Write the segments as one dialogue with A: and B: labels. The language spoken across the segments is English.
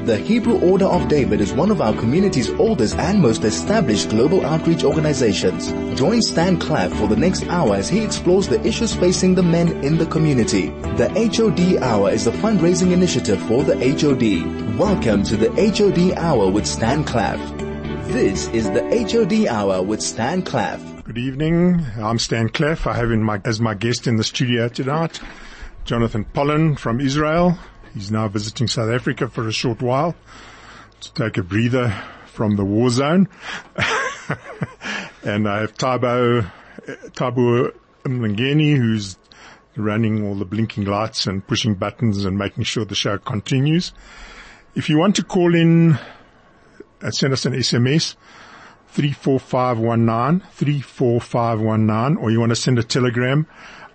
A: The Hebrew Order of David is one of our community's oldest and most established global outreach organizations. Join Stan Claff for the next hour as he explores the issues facing the men in the community. The HOD Hour is a fundraising initiative for the HOD. Welcome to the HOD Hour with Stan Claff. This is the HOD Hour with Stan Claff.
B: Good evening. I'm Stan Claff. I have as my guest in the studio tonight, Jonathan Pollan from Israel. He's now visiting South Africa for a short while to take a breather from the war zone. And I have Thabo Mlangeni, who's running all the blinking lights and pushing buttons and making sure the show continues. If you want to call in, send us an SMS, 34519, or you want to send a telegram,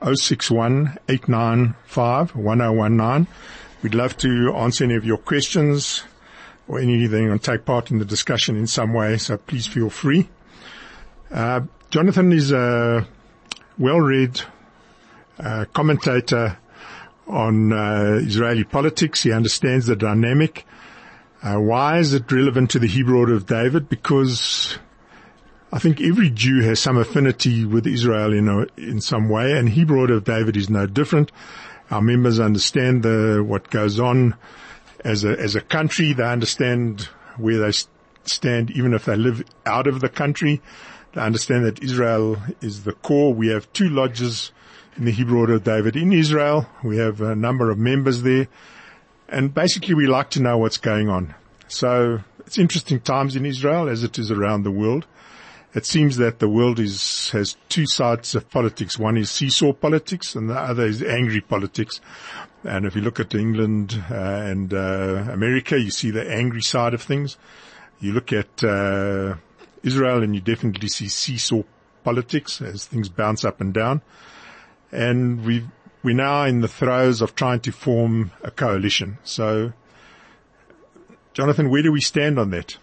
B: 061-895-1019. We'd love to answer any of your questions or anything and take part in the discussion in some way, so please feel free. Jonathan is a well-read commentator on Israeli politics. He understands the dynamic. Why is it relevant to the Hebrew Order of David? Because I think every Jew has some affinity with Israel in some way, and Hebrew Order of David is no different. Our members understand what goes on as a country. They understand where they stand, even if they live out of the country. They understand that Israel is the core. We have 2 lodges in the Hebrew Order of David in Israel. We have a number of members there. And basically we like to know what's going on. So it's interesting times in Israel as it is around the world. It seems that the world has 2 sides of politics. One is seesaw politics and the other is angry politics. And if you look at England and America, you see the angry side of things. You look at Israel and you definitely see seesaw politics as things bounce up and down. And we're now in the throes of trying to form a coalition. So, Jonathan, where do we stand on that?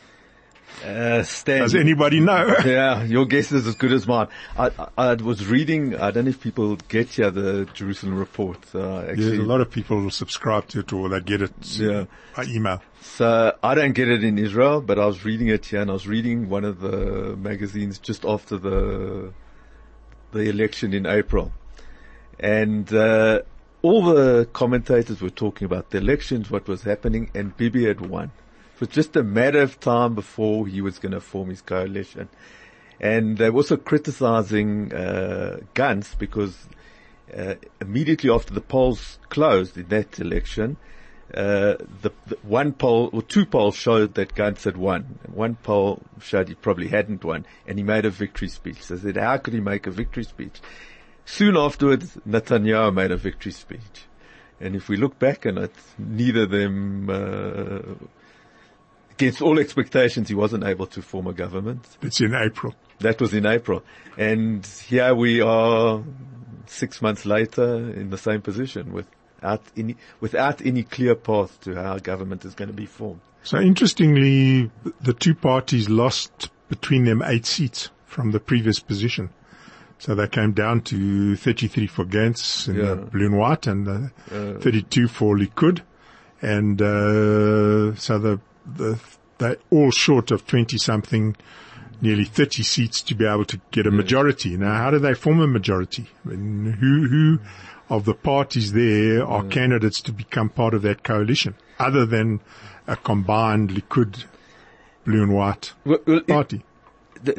C: Stan,
B: does anybody know?
C: Yeah, your guess is as good as mine. I was reading, I don't know if people get here, the Jerusalem Report.
B: Actually, a lot of people subscribe to it or they get it by email.
C: So I don't get it in Israel, but I was reading it here, and I was reading one of the magazines just after the election in April. And all the commentators were talking about the elections, what was happening, and Bibi had won. It was just a matter of time before he was going to form his coalition. And they were also criticizing Gantz because immediately after the polls closed in that election, the one poll or 2 polls showed that Gantz had won. One poll showed he probably hadn't won, and he made a victory speech. So I said, how could he make a victory speech? Soon afterwards, Netanyahu made a victory speech. And if we look back on it, neither of them, against all expectations, he wasn't able to form a government.
B: It's in April.
C: That was in April. And here we are 6 months later in the same position without any clear path to how a government is going to be formed.
B: So interestingly, the 2 parties lost between them 8 seats from the previous position. So they came down to 33 for Gantz in the blue and white and 32 for Likud. And so they're all short of 20-something, nearly 30 seats to be able to get a majority. Now, how do they form a majority? I mean, who of the parties there are candidates to become part of that coalition, other than a combined Likud blue and white party?
C: The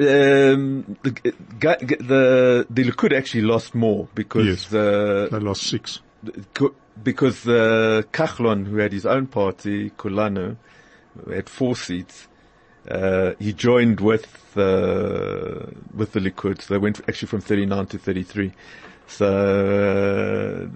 C: Likud actually lost more because
B: they lost 6.
C: Because Kachlon, who had his own party, Kulanu, had 4 seats, he joined with the Likud. So they went actually from 39 to 33. So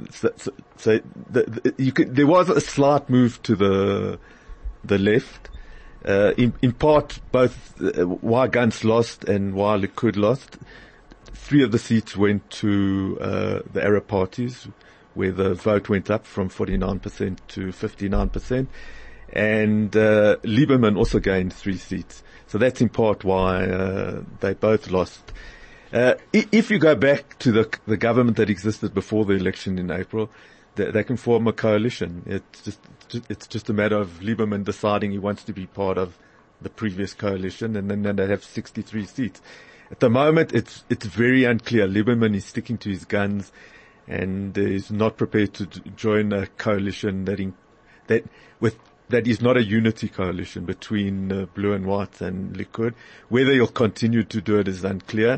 C: there was a slight move to the left. In part, both why Gantz lost and why Likud lost. 3 of the seats went to the Arab parties, where the vote went up from 49% to 59%. And Lieberman also gained 3 seats. So that's in part why they both lost. If you go back to the government that existed before the election in April, they can form a coalition. It's just a matter of Lieberman deciding he wants to be part of the previous coalition, and then they have 63 seats. At the moment, it's very unclear. Lieberman is sticking to his guns, and is not prepared to join a coalition that is not a unity coalition between Blue and White and Likud. Whether he'll continue to do it is unclear.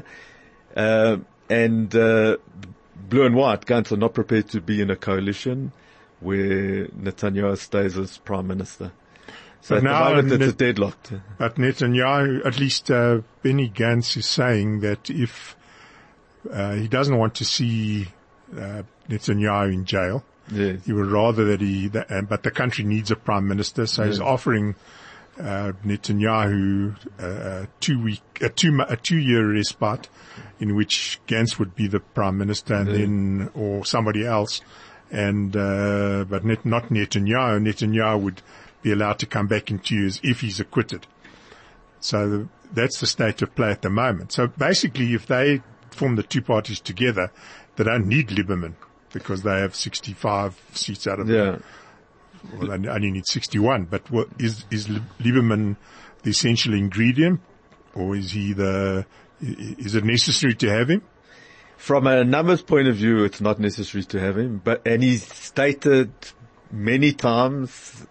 C: Blue and White, Gantz, are not prepared to be in a coalition where Netanyahu stays as prime minister. So at the moment it's deadlocked.
B: But Netanyahu, at least Benny Gantz is saying that if he doesn't want to see Netanyahu in jail,
C: yes,
B: he would rather but the country needs a prime minister, so he's offering Netanyahu a 2-year respite, in which Gantz would be the prime minister, and then or somebody else, but not Netanyahu. Netanyahu would be allowed to come back in 2 years if he's acquitted. So that's the state of play at the moment. So basically, if they form the two parties together, they don't need Lieberman because they have 65 seats out of them. Well, they only need 61. But is Lieberman the essential ingredient, or is it necessary to have him?
C: From a numbers point of view, it's not necessary to have him, and he's stated many times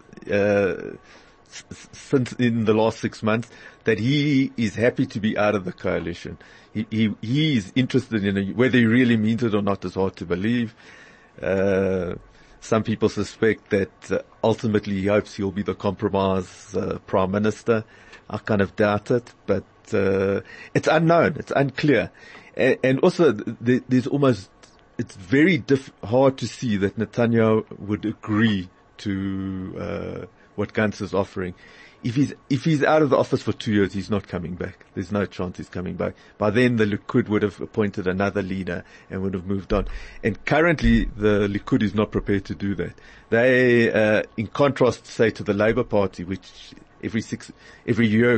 C: since in the last 6 months that he is happy to be out of the coalition. He is interested in whether he really means it or not is hard to believe. Some people suspect that ultimately he hopes he'll be the compromise prime minister. I kind of doubt it, but it's unknown, it's unclear, and also it's very hard to see that Netanyahu would agree to what Gantz is offering. If he's out of the office for 2 years, he's not coming back. There's no chance he's coming back. By then, the Likud would have appointed another leader and would have moved on. And currently, the Likud is not prepared to do that. They, in contrast, say, to the Labour Party, which every year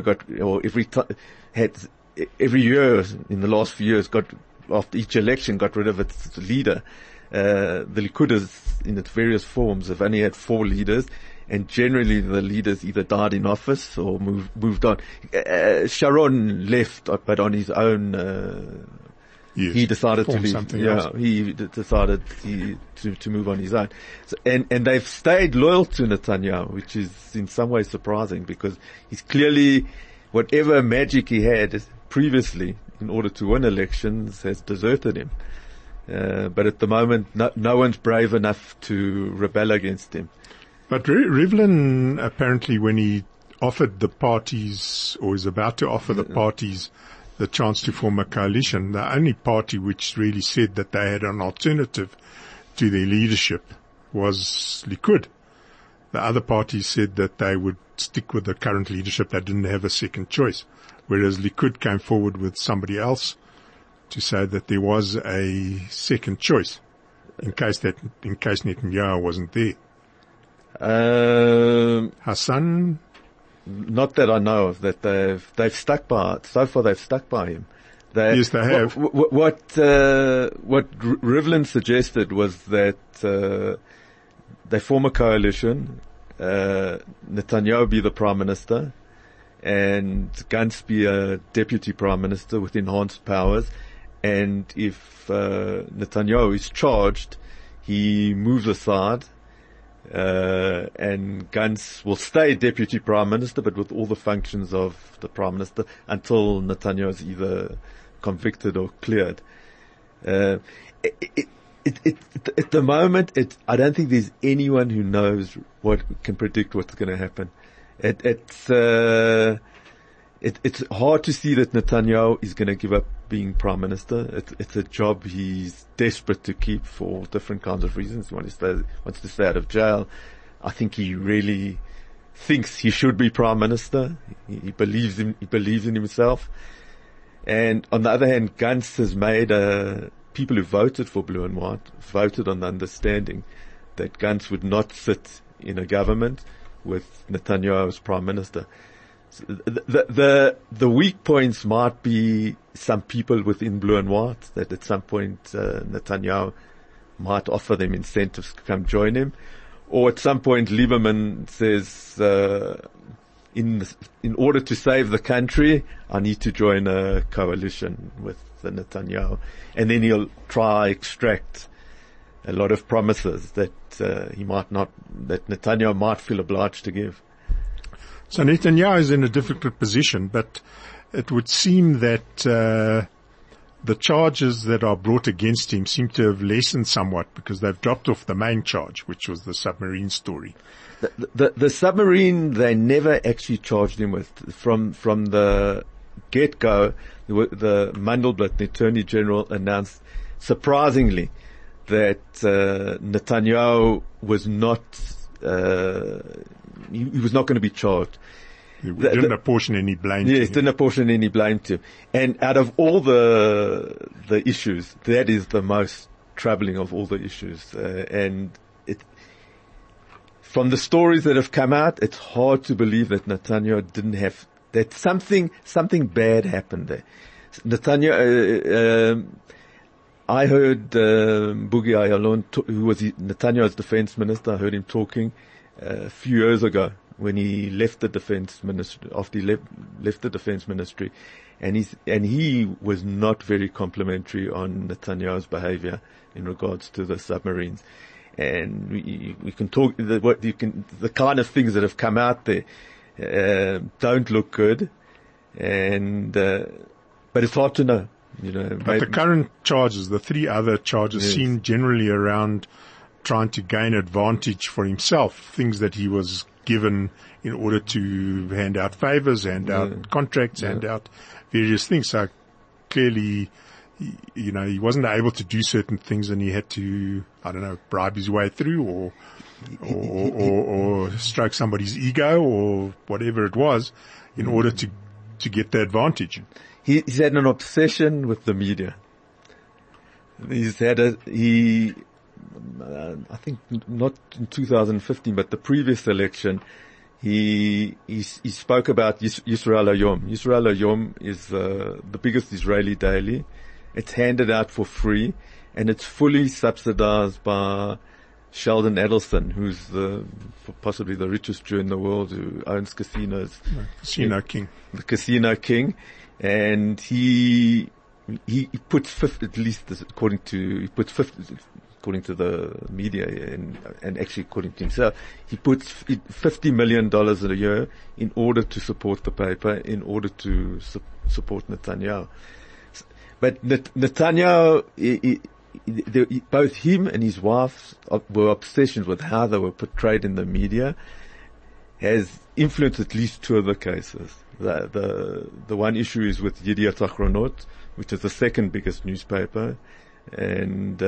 C: in the last few years after each election got rid of its leader. The Likud in its various forms have only had 4 leaders, and generally the leaders either died in office or moved on. Sharon left, but on his own.
B: Yes,
C: he decided to leave.
B: Else.
C: He decided to move on his own. So, and they've stayed loyal to Netanyahu, which is in some ways surprising because he's clearly, whatever magic he had previously in order to win elections has deserted him. But at the moment, no one's brave enough to rebel against him.
B: But Rivlin, apparently, when he offered the parties, or is about to offer the parties, the chance to form a coalition, the only party which really said that they had an alternative to their leadership was Likud. The other parties said that they would stick with the current leadership. They didn't have a second choice. Whereas Likud came forward with somebody else to say that there was a second choice in case Netanyahu wasn't there. Hassan?
C: Not that I know of, that they've stuck by it. So far they've stuck by him.
B: Yes, they have.
C: What Rivlin suggested was that, they form a coalition, Netanyahu be the prime minister, and Gantz be a deputy prime minister with enhanced powers, and if, Netanyahu is charged, he moves aside, and Gantz will stay deputy prime minister, but with all the functions of the prime minister until Netanyahu is either convicted or cleared. At the moment, I don't think there's anyone who knows can predict what's going to happen. It's hard to see that Netanyahu is going to give up being prime minister. It's a job he's desperate to keep for different kinds of reasons. He wants to stay out of jail. I think he really thinks he should be prime minister. He believes in himself. And on the other hand, Gantz has made people who voted for Blue and White voted on the understanding that Gantz would not sit in a government with Netanyahu as prime minister. The weak points might be some people within Blue and White, that at some point Netanyahu might offer them incentives to come join him. Or at some point, Lieberman says, in order to save the country, I need to join a coalition with Netanyahu. And then he'll try extract a lot of promises that that Netanyahu might feel obliged to give.
B: So Netanyahu is in a difficult position, but it would seem that the charges that are brought against him seem to have lessened somewhat because they've dropped off the main charge, which was the submarine story.
C: The submarine they never actually charged him with. From the get-go, the Mandelblit, the Attorney General, announced surprisingly that Netanyahu was not he was not going to be charged.
B: He didn't apportion any blame to him.
C: Yes, didn't apportion any blame to him. And out of all the issues, that is the most troubling of all the issues. And from the stories that have come out, it's hard to believe that Netanyahu didn't have, that something bad happened there. Netanyahu, I heard Boogie Ayalon, who was Netanyahu's defense minister, I heard him talking a few years ago when he left the defense ministry, after he left the defense ministry, and he was not very complimentary on Netanyahu's behavior in regards to the submarines. And we can talk, the kind of things that have come out there, don't look good, and, but it's hard to know, you know.
B: But the current charges, the three other charges, yes, seem generally around trying to gain advantage for himself, things that he was given in order to hand out favors, hand out contracts, hand out various things. So clearly, you know, he wasn't able to do certain things and he had to, I don't know, bribe his way through or stroke somebody's ego or whatever it was in order to get the advantage.
C: He's had an obsession with the media. I think not in 2015, but the previous election, he spoke about Yisrael Hayom. Yisrael Hayom is the biggest Israeli daily. It's handed out for free, and it's fully subsidized by Sheldon Adelson, who's possibly the richest Jew in the world, who owns casinos.
B: Casino King.
C: The Casino King. And he puts 50, at least according to the media and actually according to himself, he puts $50 million a year in order to support the paper, in order to support Netanyahu. But Netanyahu, both him and his wife were obsessions with how they were portrayed in the media, has influenced at least two of the cases. The one issue is with Yediot Achronot, which is the second biggest newspaper, and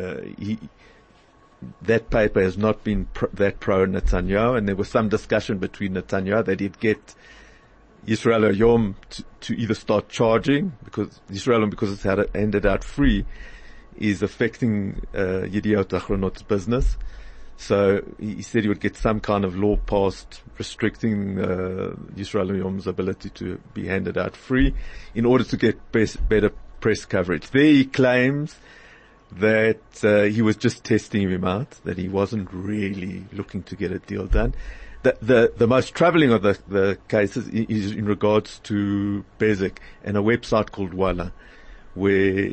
C: that paper has not been that pro Netanyahu, and there was some discussion between Netanyahu that he'd get Yisrael Hayom to either start charging, because Yisrael Hayom, because it's handed out free, is affecting Yediot Achronot's business. So he said he would get some kind of law passed restricting Yisrael Hayom's ability to be handed out free in order to get better press coverage. There he claims that he was just testing him out, that he wasn't really looking to get a deal done. The most troubling of the cases is in regards to Bezeq and a website called Walla, where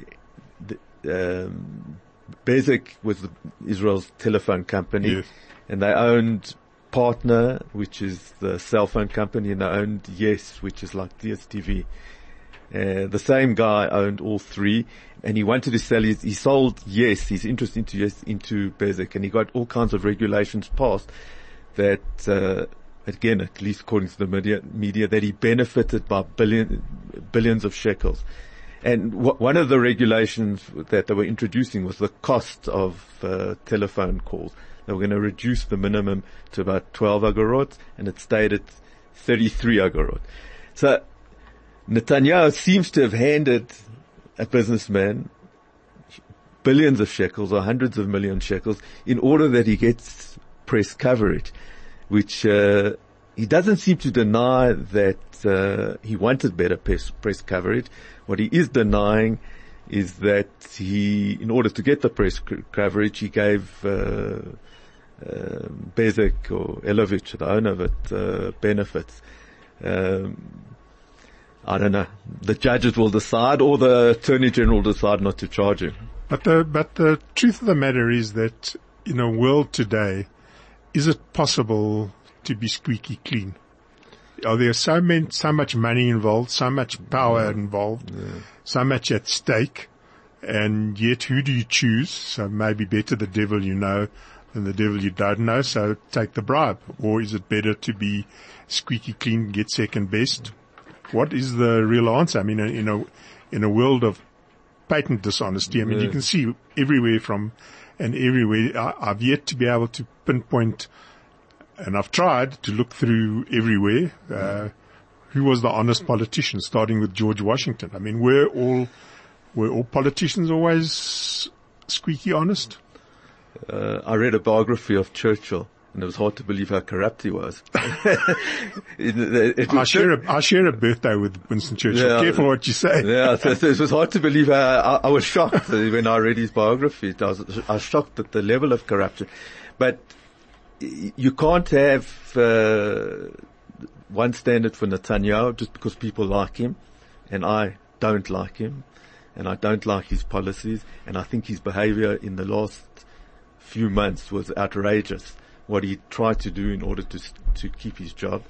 C: Bezeq was Israel's telephone company, yes, and they owned Partner, which is the cell phone company, and they owned Yes, which is like DSTV. The same guy owned all three, and he wanted to sell he sold Yes, his interest into Yes, into Bezeq, and he got all kinds of regulations passed that, again, at least according to the media, that he benefited by billions of shekels. And one of the regulations that they were introducing was the cost of telephone calls. They were going to reduce the minimum to about 12 agorot, and it stayed at 33 agorot. So Netanyahu seems to have handed a businessman billions of shekels or hundreds of million shekels in order that he gets press coverage, which he doesn't seem to deny that he wanted better press coverage. What he is denying is that he, in order to get the press coverage, he gave Bezic or Elovich, the owner of it, benefits. I don't know. The judges will decide, or the Attorney General will decide not to charge him.
B: But the truth of the matter is that in a world today, is it possible to be squeaky clean? Are there so much money involved, so much power involved, so much at stake, and yet who do you choose? So maybe better the devil you know than the devil you don't know, so take the bribe. Or is it better to be squeaky clean, get second best? What is the real answer? I mean, in a world of patent dishonesty, I mean, you can see everywhere I've yet to be able to pinpoint, and I've tried to look through everywhere, who was the honest politician, starting with George Washington. I mean, were all politicians always squeaky honest?
C: I read a biography of Churchill, and it was hard to believe how corrupt he was.
B: I share a birthday with Winston Churchill.
C: Yeah,
B: careful what you say.
C: Yeah, so it was hard to believe how I was shocked when I read his biography. I was shocked at the level of corruption. But you can't have one standard for Netanyahu just because people like him, and I don't like him, and I don't like his policies, and I think his behavior in the last few months was outrageous. What he tried to do in order to keep his job.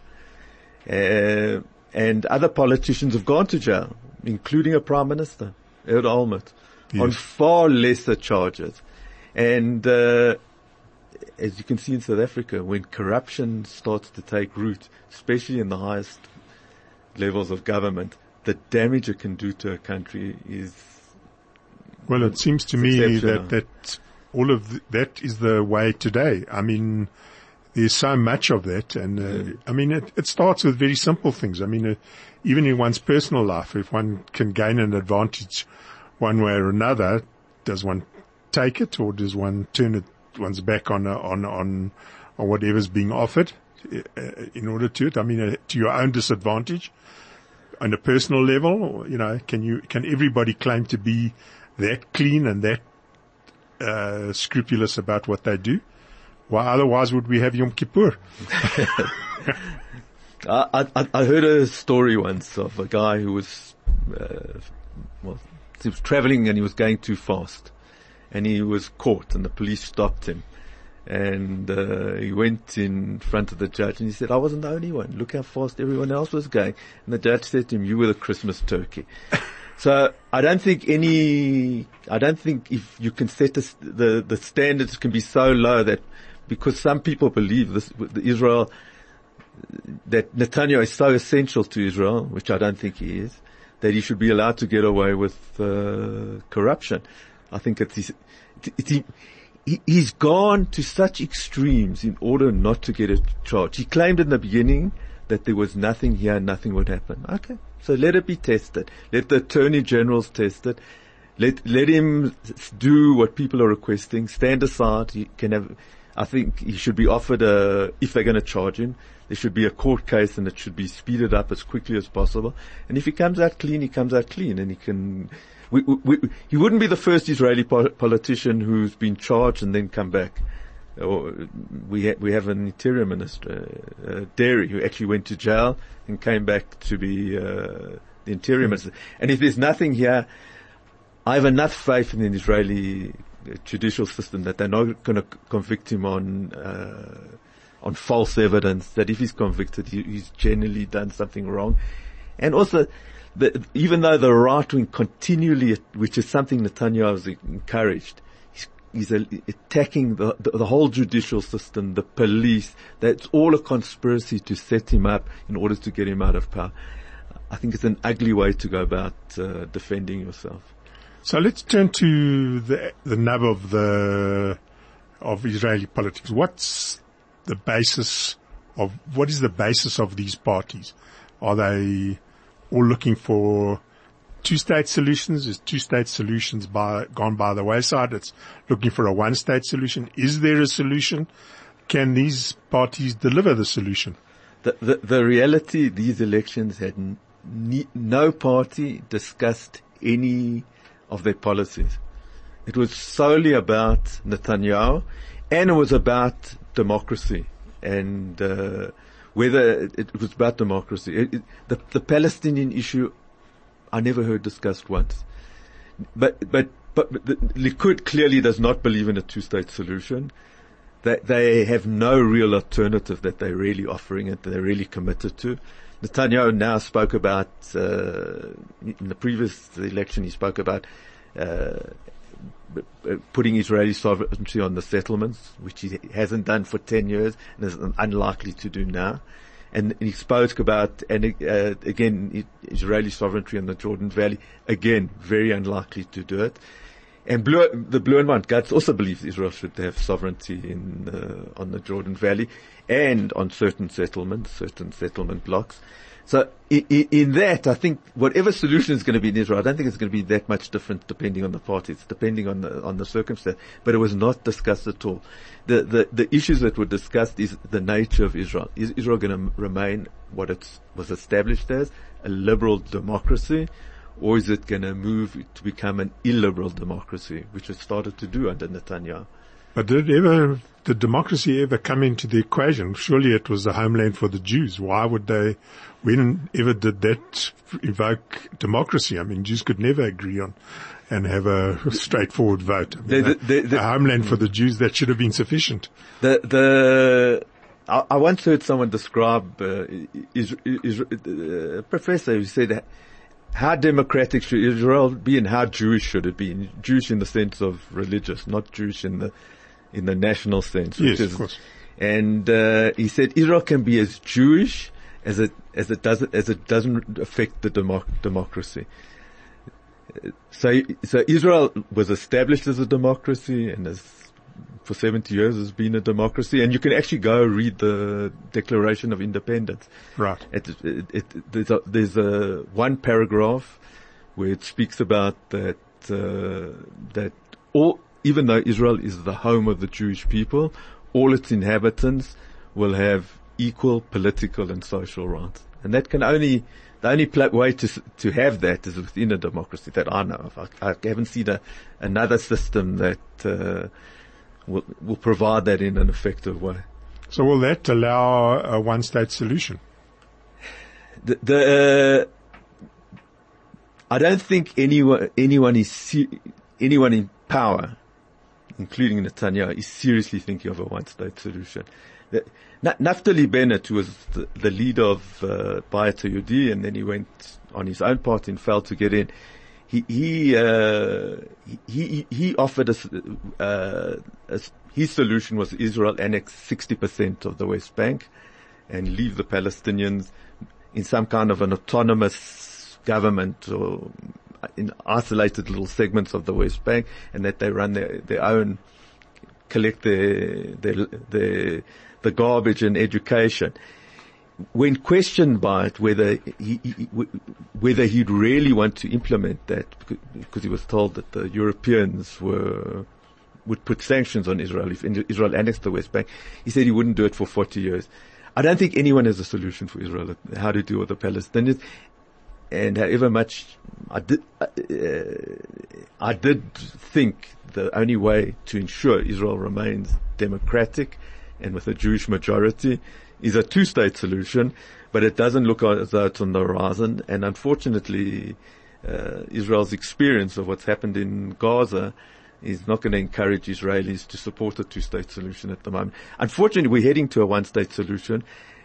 C: And other politicians have gone to jail, including a Prime Minister, Ehud Olmert, on far lesser charges. And as you can see in South Africa, when corruption starts to take root, especially in the highest levels of government, the damage it can do to a country is...
B: Well, it seems to me that all of that is the way today. I mean, there's so much of that, and I mean, it starts with very simple things. I mean, even in one's personal life, if one can gain an advantage one way or another, does one take it, or does one turn one's back on whatever's being offered in order to it? I mean, to your own disadvantage on a personal level. You know, can everybody claim to be that clean and that scrupulous about what they do? Why otherwise would we have Yom Kippur?
C: I heard a story once of a guy who was, he was traveling and he was going too fast, and he was caught, and the police stopped him, and he went in front of the judge and he said, "I wasn't the only one. Look how fast everyone else was going." And the judge said to him, "You were the Christmas turkey." So I don't think if you can set the standards can be so low that, because some people believe this, Israel, that Netanyahu is so essential to Israel, which I don't think he is, that he should be allowed to get away with corruption. I think he's gone to such extremes in order not to get a charge. He claimed in the beginning that there was nothing here, nothing would happen. Okay. So let it be tested. Let the Attorney Generals test it. Let him do what people are requesting. Stand aside. He can have, I think he should be offered if they're going to charge him, there should be a court case, and it should be speeded up as quickly as possible. And if he comes out clean, he comes out clean, and he can, he wouldn't be the first Israeli politician who's been charged and then come back. We have an interior minister, Derry, who actually went to jail and came back to be the interior minister. And if there's nothing here, I have enough faith in the Israeli judicial system that they're not going to convict him on false evidence, that if he's convicted, he's generally done something wrong. And also, even though the right wing continually, which is something Netanyahu has encouraged, he's attacking the whole judicial system, the police. That's all a conspiracy to set him up in order to get him out of power. I think it's an ugly way to go about defending yourself.
B: So let's turn to the nub of Israeli politics. What is the basis of these parties? Are they all looking for two-state solutions? Is two-state solutions gone by the wayside? It's looking for a one-state solution. Is there a solution? Can these parties deliver the solution?
C: The reality, these elections had no party discussed any of their policies. It was solely about Netanyahu, and it was about democracy, and whether it was about democracy. The Palestinian issue, I never heard discussed once. But the Likud clearly does not believe in a two-state solution. They have no real alternative that they're really offering it, that they're really committed to. Netanyahu now spoke about, in the previous election, he spoke about putting Israeli sovereignty on the settlements, which he hasn't done for 10 years and is unlikely to do now. And he spoke about, again, Israeli sovereignty in the Jordan Valley, again, very unlikely to do it. And the Blue and White Guards also believes Israel should have sovereignty on the Jordan Valley and on certain settlement blocks. So in that, I think whatever solution is going to be in Israel, I don't think it's going to be that much different depending on the parties, depending on the circumstance. But it was not discussed at all. The issues that were discussed is the nature of Israel. Is Israel going to remain what it was established as, a liberal democracy, or is it going to move to become an illiberal democracy, which it started to do under Netanyahu?
B: But did democracy ever come into the equation? Surely it was the homeland for the Jews. Why would they, whenever did that evoke democracy? I mean, Jews could never agree on and have a straightforward vote. I mean, the homeland for the Jews, that should have been sufficient.
C: I once heard someone describe a professor who said, how democratic should Israel be and how Jewish should it be? Jewish in the sense of religious, not Jewish in the national sense.
B: Yes, of course.
C: And he said Israel can be as Jewish as it doesn't affect the democracy. So Israel was established as a democracy and for 70 years has been a democracy, and you can actually go read the Declaration of Independence.
B: Right.
C: There's one paragraph where it speaks about that even though Israel is the home of the Jewish people, all its inhabitants will have equal political and social rights. And that the only way to have that is within a democracy that I know of. I haven't seen another system that will provide that in an effective way.
B: So will that allow a one-state solution?
C: I don't think anyone in power, including Netanyahu, is seriously thinking of a one-state solution. Naftali Bennett, who was the leader of Bayat Yehudi, and then he went on his own party and failed to get in. He offered his solution was Israel annex 60% of the West Bank and leave the Palestinians in some kind of an autonomous government or in isolated little segments of the West Bank, and that they run their own, collect the garbage and education. When questioned by it whether he'd really want to implement that, because he was told that the Europeans would put sanctions on Israel if Israel annexed the West Bank, he said he wouldn't do it for 40 years. I don't think anyone has a solution for Israel how to deal with the Palestinians. And however much I did think the only way to ensure Israel remains democratic and with a Jewish majority is a two-state solution, but it doesn't look as though it's on the horizon. And unfortunately, Israel's experience of what's happened in Gaza is not going to encourage Israelis to support a two-state solution at the moment. Unfortunately, we're heading to a one-state solution,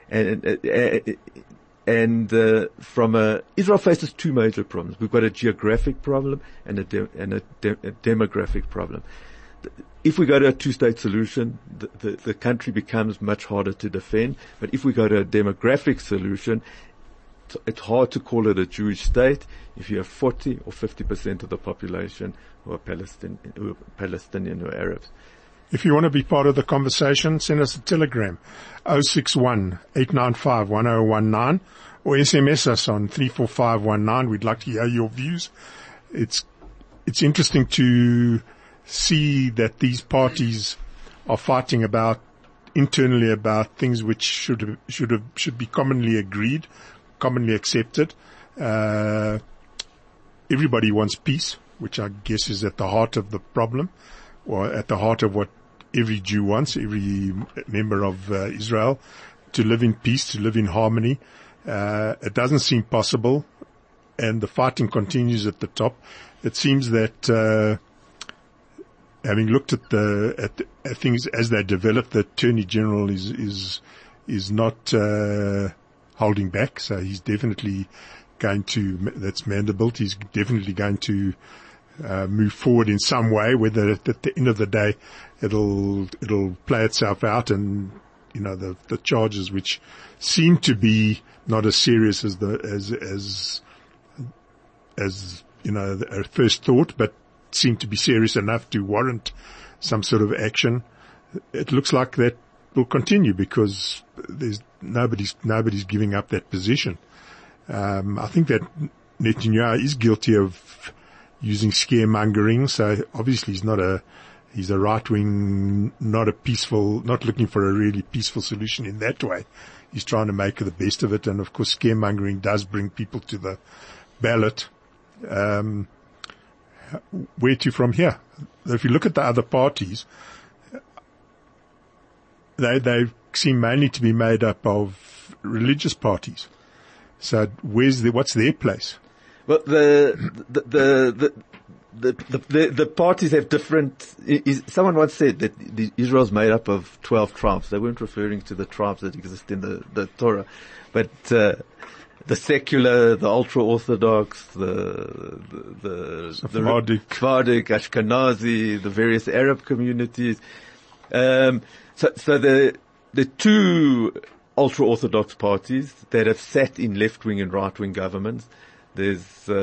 C: and Israel faces two major problems. We've got a geographic problem and a demographic problem. If we go to a two-state solution, the country becomes much harder to defend. But if we go to a demographic solution, it's hard to call it a Jewish state if you have 40 or 50% of the population who are Palestinian or Arabs.
B: If you want to be part of the conversation, send us a telegram, 061-895-1019, or SMS us on 34519. We'd like to hear your views. It's interesting to see that these parties are fighting internally about things which should be commonly agreed, commonly accepted. Everybody wants peace. which I guess is at the heart of the problem, or at the heart of what every Jew wants, every member of Israel, to live in peace, to live in harmony. It doesn't seem possible, and the fighting continues at the top. It seems that having looked at at things as they develop, the Attorney General is not holding back. So he's definitely going to, that's Mandelblit, he's definitely going to move forward in some way, whether at the end of the day it'll play itself out, and the charges, which seem to be not as serious as a first thought, but seem to be serious enough to warrant some sort of action. It looks like that will continue because there's nobody's giving up that position. I think that Netanyahu is guilty of using scaremongering. So obviously he's a right wing, not looking for a really peaceful solution in that way. He's trying to make the best of it. And of course, scaremongering does bring people to the ballot. Where to from here? If you look at the other parties, they seem mainly to be made up of religious parties. So what's their place?
C: Well, the parties have different. Someone once said that Israel's made up of 12 tribes. They weren't referring to the tribes that exist in the Torah, but the secular, the ultra-Orthodox, the Sephardic, Ashkenazi, the various Arab communities. So the two ultra-Orthodox parties that have sat in left-wing and right-wing governments. There's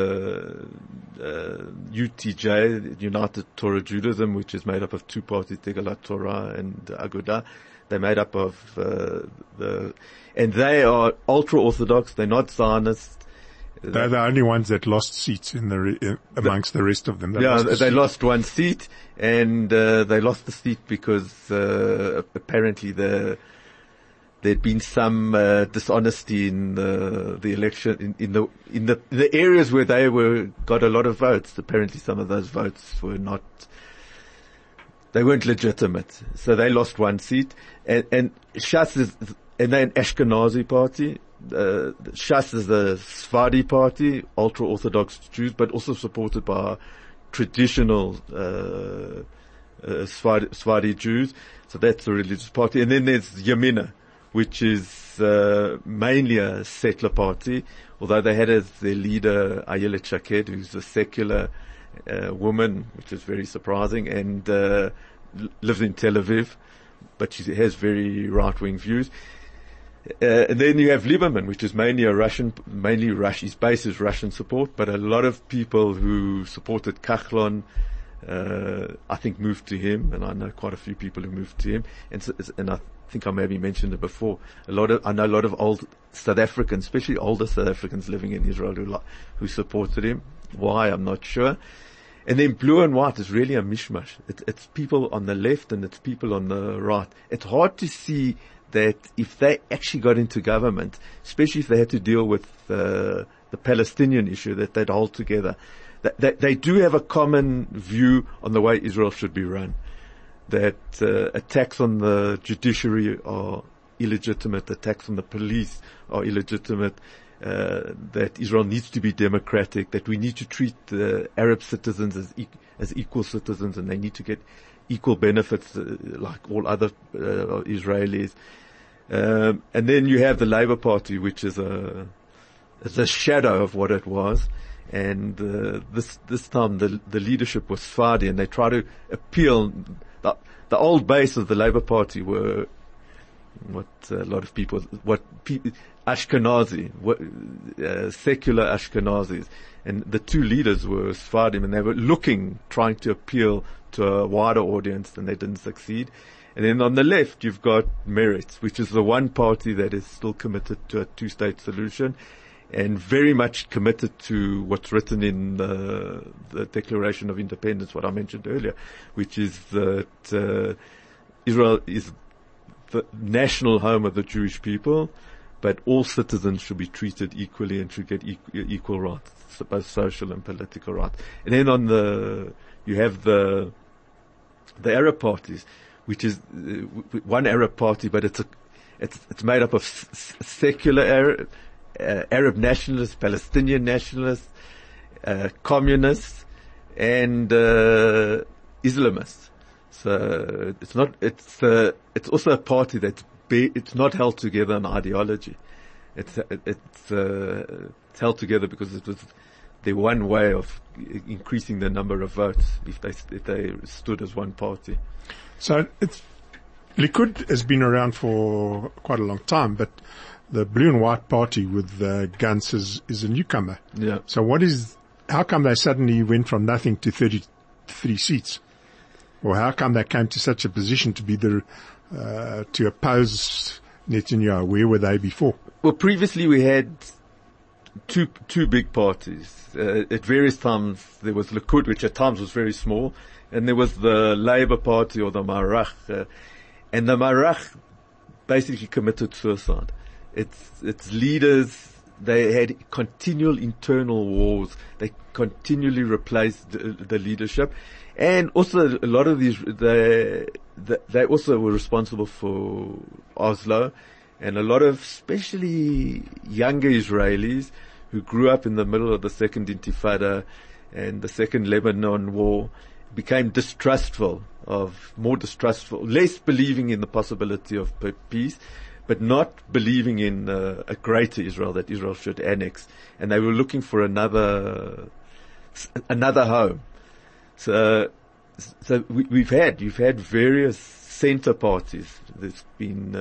C: UTJ, United Torah Judaism, which is made up of two parties, Degalat Torah and Agudah. They're made up of and they are ultra-Orthodox. They're not Zionist.
B: They're the only ones that lost seats amongst the rest of them.
C: They lost one seat, and they lost the seat because apparently there'd been some dishonesty in the election in the areas where they got a lot of votes. Apparently, some of those votes they weren't legitimate, so they lost one seat. And Shas is, and they're an Ashkenazi party. Shas is a Sephardi party, ultra-Orthodox Jews, but also supported by traditional Sephardi Jews. So that's a religious party. And then there's Yamina, which is mainly a settler party, although they had as their leader Ayelet Shaked, who's a secular woman, which is very surprising, and lives in Tel Aviv, but she has very right-wing views. And then you have Lieberman, which is mainly his base is Russian support, but a lot of people who supported Kachlon, I think, moved to him, and I know quite a few people who moved to him, and I think I maybe mentioned it before. I know a lot of old South Africans, especially older South Africans living in Israel who supported him. Why, I'm not sure. And then blue and white is really a mishmash. It's people on the left and it's people on the right. It's hard to see that if they actually got into government, especially if they had to deal with the Palestinian issue, that they'd hold together. They do have a common view on the way Israel should be run. That attacks on the judiciary are illegitimate, attacks on the police are illegitimate, that Israel needs to be democratic, that we need to treat the Arab citizens as equal citizens, and they need to get equal benefits like all other Israelis. And then you have the Labour Party, which is a shadow of what it was. And this time the leadership was Sephardi, and they try to appeal. The old base of the Labour Party were Ashkenazi, secular Ashkenazis, and the two leaders were Sephardim, and they were trying to appeal to a wider audience, and they didn't succeed. And then on the left, you've got Meretz, which is the one party that is still committed to a two-state solution, and very much committed to what's written in the Declaration of Independence, what I mentioned earlier, which is that Israel is the national home of the Jewish people, but all citizens should be treated equally and should get equal rights, both social and political rights. And then you have the Arab parties, which is one Arab party, but it's made up of secular Arab nationalists, Palestinian nationalists, communists, and Islamists. So it's also a party it's not held together on ideology. It's held together because it was their one way of increasing the number of votes if they stood as one party.
B: So Likud has been around for quite a long time, but the Blue and White Party with Gantz is a newcomer.
C: Yeah.
B: So how come they suddenly went from nothing to 33 seats? Or how come they came to such a position to be to oppose Netanyahu? Where were they before?
C: Well, previously we had two big parties. At various times there was Likud, which at times was very small, and there was the Labour Party or the Marach, and the Marach basically committed suicide. Its leaders, they had continual internal wars. They continually replaced the leadership. And also a lot of these, they also were responsible for Oslo, and a lot of especially younger Israelis who grew up in the middle of the Second Intifada and the Second Lebanon War became more distrustful, less believing in the possibility of peace, but not believing in a greater Israel, that Israel should annex. And they were looking for another home. So you've had various center parties. There's been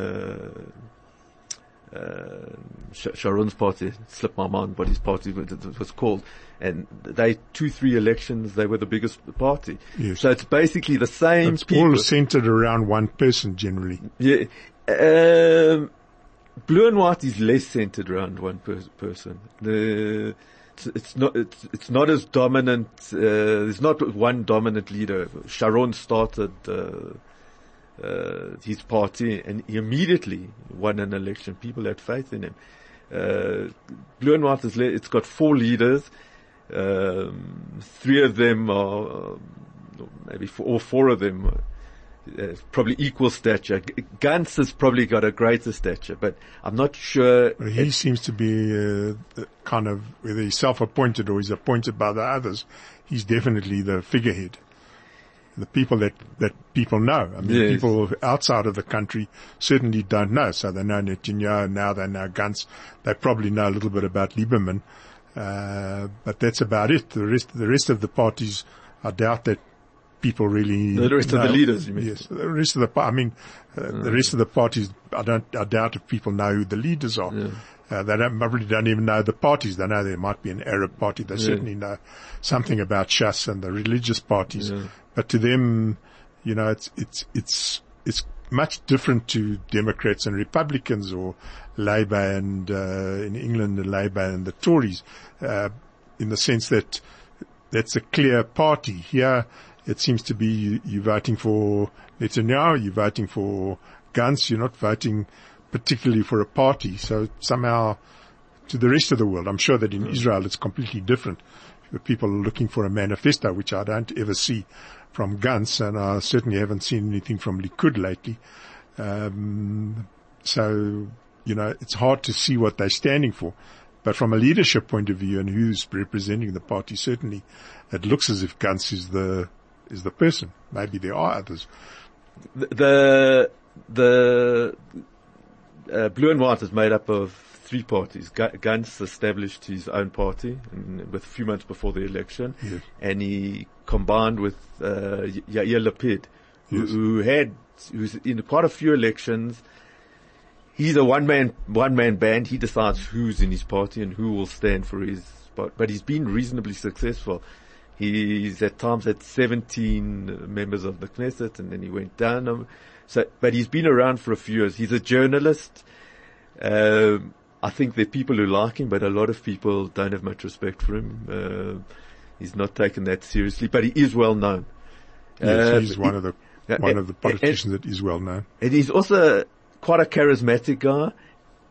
C: Sharon's party, slipped my mind what his party was called, and 2-3 elections they were the biggest party.
B: Yes.
C: So it's basically the same.
B: It's
C: people.
B: all centered around one person generally.
C: Yeah. Blue and White is less centered around one person. It's not as dominant. There's not one dominant leader. Sharon started his party, and he immediately won an election. People had faith in him. Blue and White it's got 4 leaders. 3 of them are, maybe 4 of them, probably equal stature. Gantz has probably got a greater stature, but I'm not sure.
B: Well, he seems to be kind of, whether he's self-appointed or he's appointed by the others, he's definitely the figurehead. The people that people know. I mean,
C: yes.
B: People outside of the country certainly don't know. So they know Netanyahu, now they know Gantz. They probably know a little bit about Lieberman. But that's about it. The rest of the parties, I doubt that people really
C: the rest of the leaders, you mean?
B: Yes, the rest of the rest of the parties, I doubt if people know who the leaders are.
C: Yeah.
B: They probably don't even know the parties. They know there might be an Arab party. They certainly know something about Shas and the religious parties.
C: Yeah.
B: But to them, it's much different to Democrats and Republicans, or Labour and, in England, the Labour and the Tories, in the sense that that's a clear party. Here, it seems to be you're voting for Netanyahu, you're voting for Gantz, you're not voting particularly for a party. So somehow, to the rest of the world, I'm sure that in Israel it's completely different. The people are looking for a manifesto, which I don't ever see from Gantz, and I certainly haven't seen anything from Likud lately. So, it's hard to see what they're standing for. But from a leadership point of view and who's representing the party, certainly it looks as if Gantz is the person. Maybe there are others.
C: The Blue and White is made up of 3 parties. Gantz established his own party with a few months before the election,
B: yes.
C: And he combined with Yair Lapid,
B: yes.
C: who's in quite a few elections. He's a one-man band. He decides who's in his party and who will stand for his spot. But he's been reasonably successful. He's at times had 17 members of the Knesset, and then he went down. But he's been around for a few years. He's a journalist. I think there are people who like him, but a lot of people don't have much respect for him. He's not taken that seriously, but he is well known.
B: Yes, he's one of the politicians that is well known.
C: And he's also quite a charismatic guy,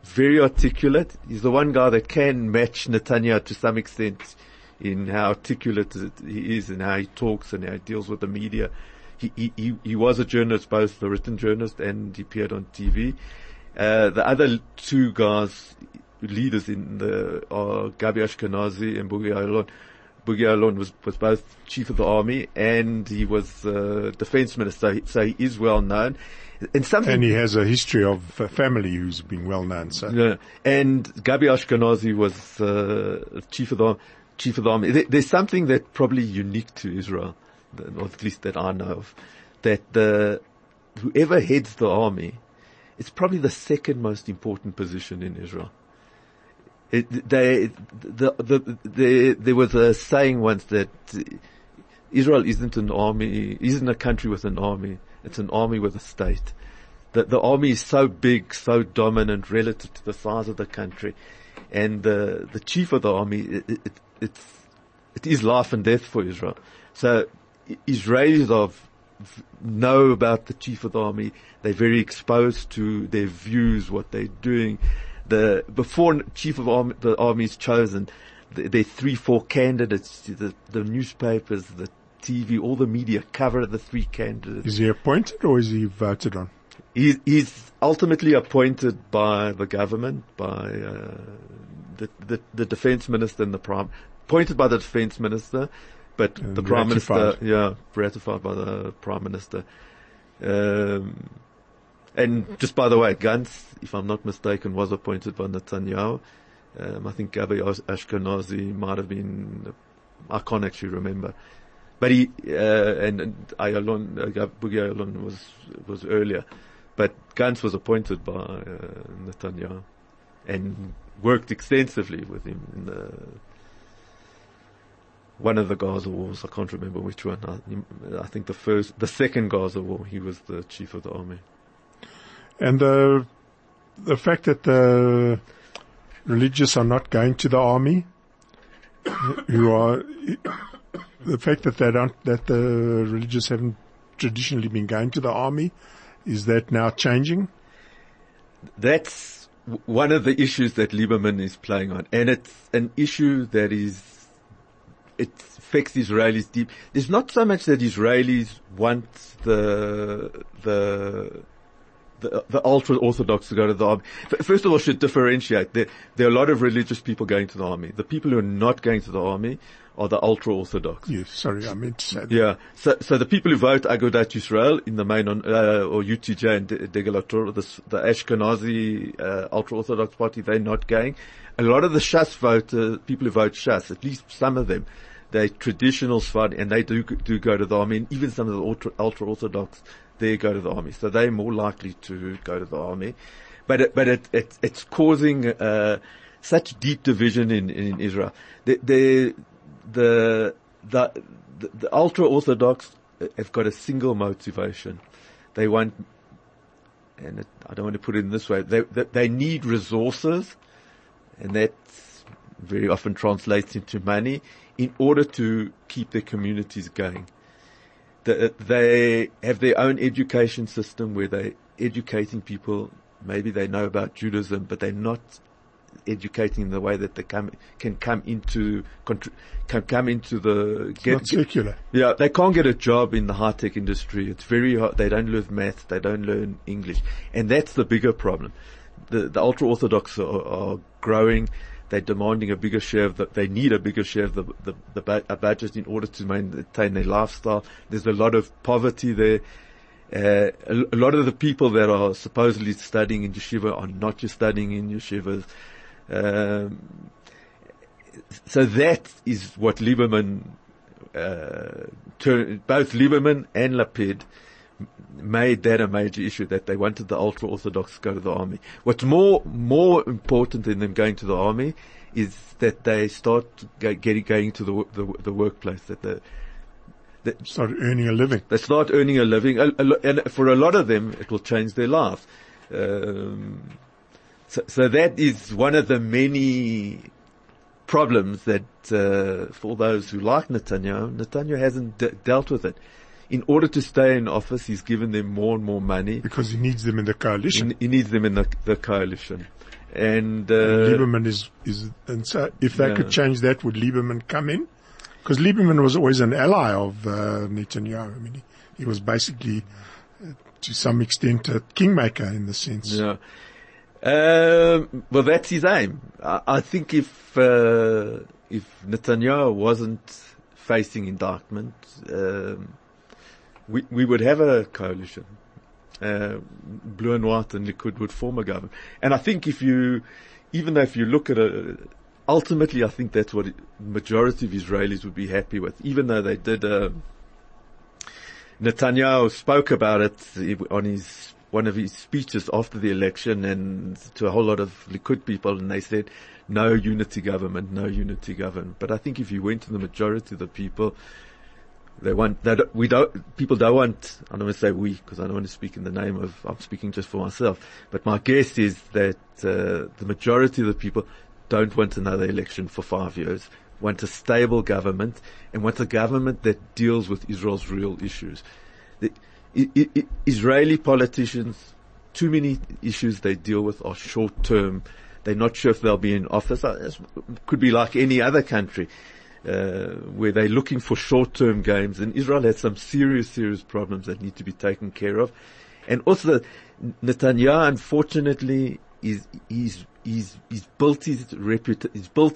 C: very articulate. He's the one guy that can match Netanyahu to some extent in how articulate he is and how he talks and how he deals with the media. He was a journalist, both a written journalist, and he appeared on TV. The other two guys, leaders are Gabi Ashkenazi and Bogie Ya'alon. Bogie Ya'alon was both chief of the army and he was defense minister, so he is well known. And
B: he has a history of family who's been well known. So.
C: Yeah. And Gabi Ashkenazi was chief of the army. There's something that probably unique to Israel, or at least that I know of, that whoever heads the army, it's probably the second most important position in Israel. There was a saying once that Israel isn't a country with an army. It's an army with a state. The army is so big, so dominant relative to the size of the country. And the chief of the army, it is life and death for Israel. So Israelis know about the chief of the army. They're very exposed to their views, what they're doing. Before chief of the army is chosen, there are 3-4 candidates. The newspapers, the TV, all the media cover the 3 candidates.
B: Is he appointed or is he voted on?
C: He's ultimately appointed by the government, by the defense minister and appointed by the defense minister, but and the prime minister, ratified by the prime minister. And just by the way, Gantz, if I'm not mistaken, was appointed by Netanyahu. I think Gabi Ashkenazi might have been, I can't actually remember. But and Bogie Ya'alon was earlier. But Gantz was appointed by Netanyahu and worked extensively with him in one of the Gaza wars. I can't remember which one. I think the second Gaza war, he was the chief of the army.
B: And the fact that the religious are not going to the army, the fact that the religious haven't traditionally been going to the army, is that now changing?
C: That's one of the issues that Lieberman is playing on, and it's an issue that it affects Israelis deep. There's not so much that Israelis want the ultra-Orthodox to go to the army. First of all, should differentiate. There are a lot of religious people going to the army. The people who are not going to the army are the ultra-Orthodox.
B: Yes, sorry, I meant to say that.
C: Yeah. So the people who vote Agudat Yisrael in the main, or UTJ and Degel HaTorah, the Ashkenazi, ultra-Orthodox party, they're not going. A lot of the Shas voters, people who vote Shas, at least some of them, they're traditional Sfard, and they do go to the army, and even some of the ultra-Orthodox, they go to the army. So they're more likely to go to the army. But it's causing, such deep division in Israel. The ultra-Orthodox have got a single motivation. They want, and I don't want to put it in this way, they need resources, and that very often translates into money, in order to keep their communities going. They have their own education system where they're educating people. Maybe they know about Judaism, but they're not educating in the way that they can come into the.
B: It's not secular.
C: Yeah, they can't get a job in the high-tech industry. It's very hard. They don't learn math. They don't learn English, and that's the bigger problem. The ultra-Orthodox are growing. They're demanding a bigger share they need a bigger share of the budget in order to maintain their lifestyle. There's a lot of poverty there. A lot of the people that are supposedly studying in yeshiva are not just studying in yeshivas. So that is what Lieberman, both Lieberman and Lapid made that a major issue, that they wanted the ultra-Orthodox to go to the army. What's more important than them going to the army is that they start going to the workplace, that
B: start earning a living.
C: They start earning a living, and for a lot of them, it will change their lives. So that is one of the many problems that, for those who like Netanyahu hasn't dealt with it. In order to stay in office, he's given them more and more money.
B: Because he needs them in the coalition.
C: He needs them in the coalition. And
B: Lieberman and so if they could change that, would Lieberman come in? Because Lieberman was always an ally of Netanyahu. I mean, he was basically, to some extent, a kingmaker in the sense.
C: Yeah. Well, that's his aim. I think if Netanyahu wasn't facing indictment, we would have a coalition. Blue and White and Likud would form a government. And I think if you look at ultimately I think that's what the majority of Israelis would be happy with, even though they did, Netanyahu spoke about it on one of his speeches after the election and to a whole lot of Likud people, and they said, no unity government. But I think if you went to the majority of the people, people don't want, I don't want to say we, because I don't want to speak in the name of, I'm speaking just for myself, but my guess is that the majority of the people don't want another election for 5 years, want a stable government, and want a government that deals with Israel's real issues. Israeli politicians, too many issues they deal with are short-term. They're not sure if they'll be in office. It could be like any other country, where they're looking for short-term gains. And Israel has some serious problems that need to be taken care of. And also, Netanyahu, unfortunately, he's built his reputation. He's built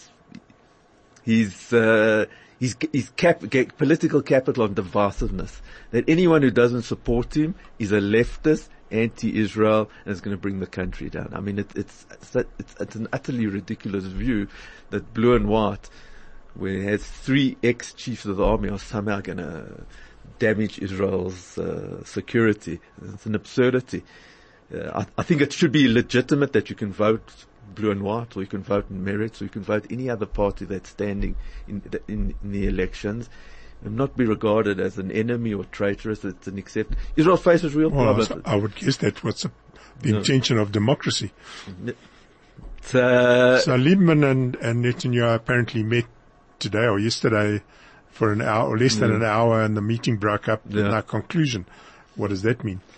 C: his political capital on divisiveness. That anyone who doesn't support him is a leftist, anti-Israel, and is going to bring the country down. I mean, it's an utterly ridiculous view that Blue and White, where it has 3 ex-chiefs of the army, are somehow going to damage Israel's security. It's an absurdity. I think it should be legitimate that you can vote Blue and White, or you can vote in Meretz, or you can vote any other party that's standing in the elections, and not be regarded as an enemy or traitorous. It's an accept. Israel faces real problems.
B: I would guess that's what's the intention of democracy. So Lieberman and Netanyahu apparently met today or yesterday for an hour, or less than an hour, and the meeting broke up with no conclusion. What does that mean?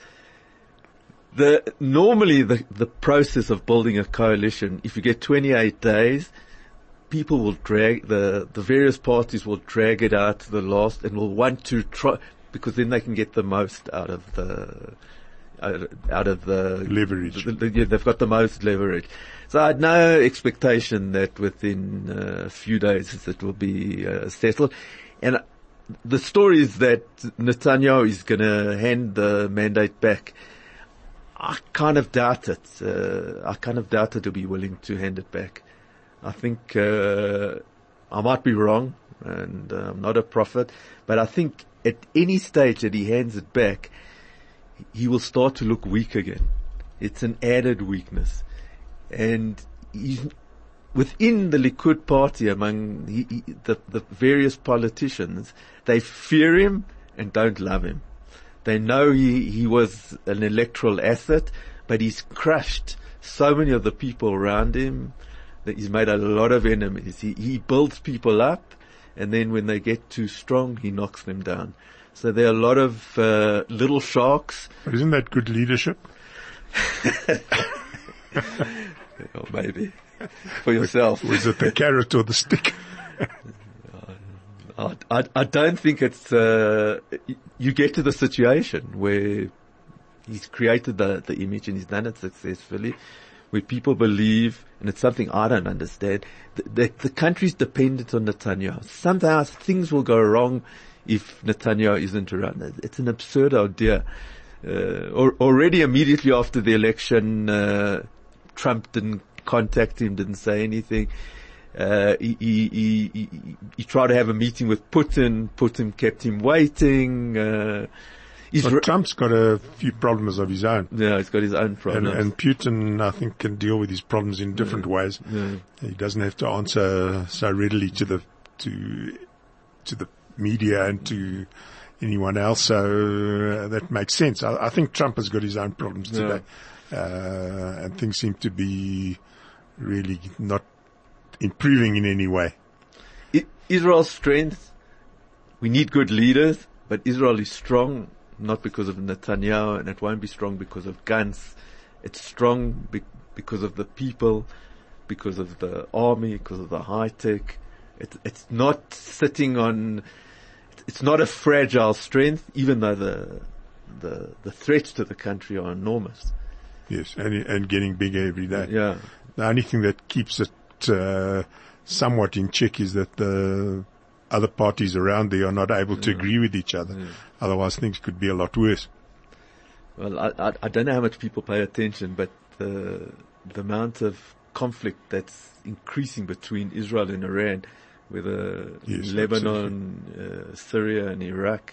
C: Normally the process of building a coalition, if you get 28 days, people will drag, the various parties will drag it out to the last and will want to try, because then they can get the most out of the
B: leverage.
C: They've got the most leverage. So I had no expectation that within a few days it will be settled. And the story is that Netanyahu is going to hand the mandate back. I kind of doubt it. He'll be willing to hand it back. I think I might be wrong, and I'm not a prophet, but I think at any stage that he hands it back, he will start to look weak again. It's an added weakness. And within the Likud party, among the various politicians, they fear him and don't love him. They know he was an electoral asset, but he's crushed so many of the people around him that he's made a lot of enemies. He builds people up, and then when they get too strong, he knocks them down. So there are a lot of little sharks.
B: But isn't that good leadership?
C: Well, maybe. For yourself.
B: Was it the carrot or the stick?
C: I don't think it's, you get to the situation where he's created the image and he's done it successfully, where people believe, and it's something I don't understand, that the country's dependent on Netanyahu. Somehow things will go wrong if Netanyahu isn't around. It's an absurd idea. Already immediately after the election, Trump didn't contact him, didn't say anything. He tried to have a meeting with Putin. Putin kept him waiting.
B: But Trump's got a few problems of his own.
C: Yeah, he's got his own problems.
B: And Putin, I think, can deal with his problems in different ways.
C: Yeah.
B: He doesn't have to answer so readily to the media and to anyone else. So that makes sense. I think Trump has got his own problems today. And things seem to be really not improving in any way.
C: Israel's strength, we need good leaders, but Israel is strong not because of Netanyahu, and it won't be strong because of Gantz. It's strong because of the people, because of the army, because of the high tech. It's not sitting on, it's not a fragile strength, even though the threats to the country are enormous.
B: Yes, and getting bigger every day.
C: Yeah.
B: The only thing that keeps it somewhat in check is that the other parties around there are not able to agree with each other.
C: Yeah.
B: Otherwise, things could be a lot worse.
C: Well, I don't know how much people pay attention, but the amount of conflict that's increasing between Israel and Iran, with
B: Yes,
C: Lebanon, Syria and Iraq.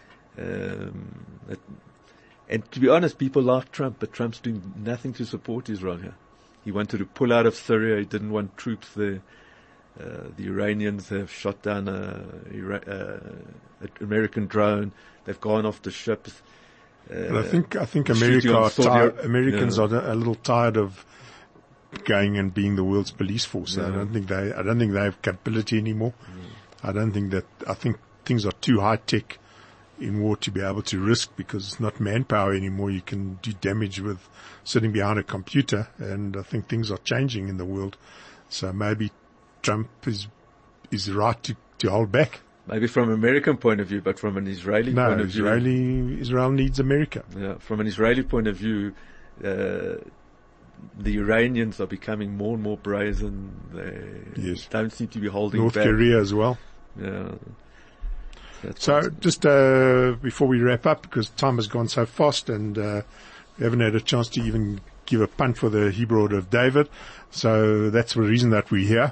C: And to be honest, people like Trump, but Trump's doing nothing to support Israel here. He wanted to pull out of Syria. He didn't want troops there. The Iranians have shot down an American drone. They've gone off the ships.
B: And I think
C: shooting on
B: Americans are a little tired of going and being the world's police force.
C: Yeah.
B: I don't think they have capability anymore. I think things are too high tech in war to be able to risk, because it's not manpower anymore. You can do damage with sitting behind a computer, and I think things are changing in the world. So maybe Trump is right to hold back.
C: Maybe from an American point of view, but from an Israeli point of view.
B: Israel needs America.
C: Yeah, from an Israeli point of view, the Iranians are becoming more and more brazen. They don't seem to be holding
B: North
C: back.
B: Korea as well.
C: Yeah.
B: So just before we wrap up, because time has gone so fast, and we haven't had a chance to even give a punt for the Hebrew Order of David. So that's the reason that we're here.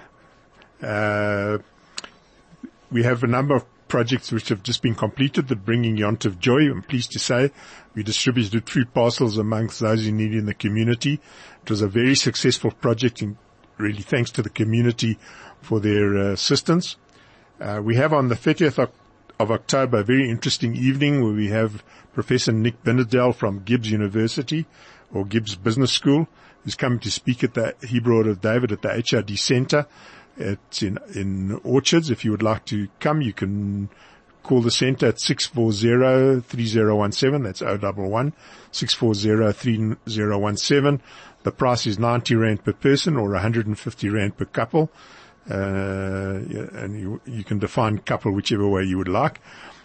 B: We have a number of projects which have just been completed, the Bringing Yontif Joy. I'm pleased to say we distributed food parcels amongst those who need in the community. It was a very successful project, and really thanks to the community for their assistance. We have on the 30th of October a very interesting evening where we have Professor Nick Binedell from Gibbs University, or Gibbs Business School, who's coming to speak at the Hebrew Order of David at the HRD Center. It's in Orchards. If you would like to come, you can call the center at 640-3017. That's 011 640-3017. The price is 90 Rand per person, or 150 Rand per couple. And you can define couple whichever way you would like.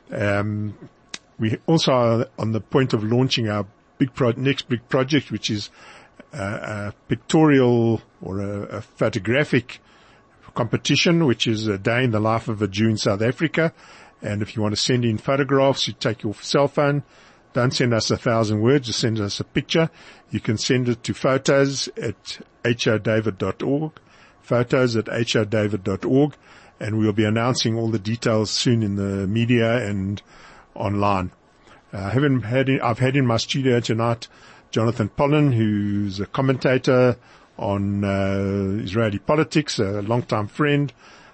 B: We also are on the point of launching our next big project, which is a pictorial or a photographic competition, which is a day in the life of a Jew in South Africa. And if you want to send in photographs, you take your cell phone. Don't send us 1,000 words, just send us a picture. You can send it to photos@hrdavid.org, photos@hrdavid.org, and we'll be announcing all the details soon in the media and online. I've had in my studio tonight Jonathan Pollan, who's a commentator on Israeli politics, a long-time friend,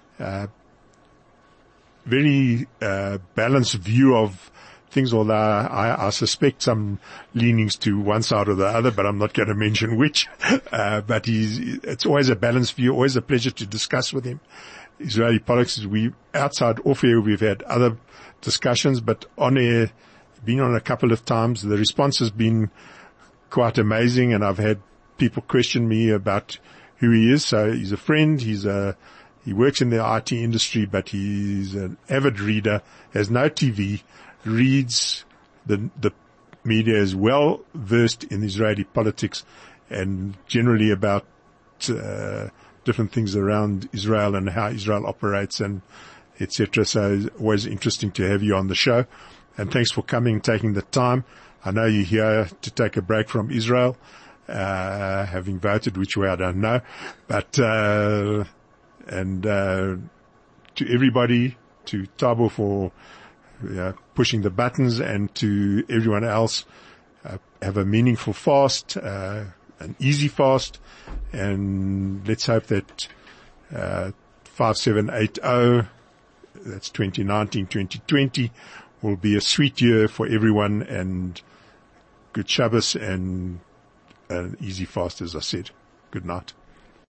B: very balanced view of things, although I suspect some leanings to one side or the other, but I'm not going to mention which. But it's always a balanced view, always a pleasure to discuss with him. Israeli politics, outside off air, we've had other discussions, but on air, been on a couple of times. The response has been quite amazing, and I've had people question me about who he is. So he's a friend. He works in the IT industry, but he's an avid reader, has no TV, reads the media, is well versed in Israeli politics and generally about different things around Israel and how Israel operates and etc. So it's always interesting to have you on the show. And thanks for coming, taking the time. I know you're here to take a break from Israel, having voted which way I don't know, but to everybody, to Thabo for pushing the buttons, and to everyone else, have a meaningful fast, an easy fast, and let's hope that 5780, that's 2019-2020, will be a sweet year for everyone, and good Shabbos and an easy fast, as I said. Good night.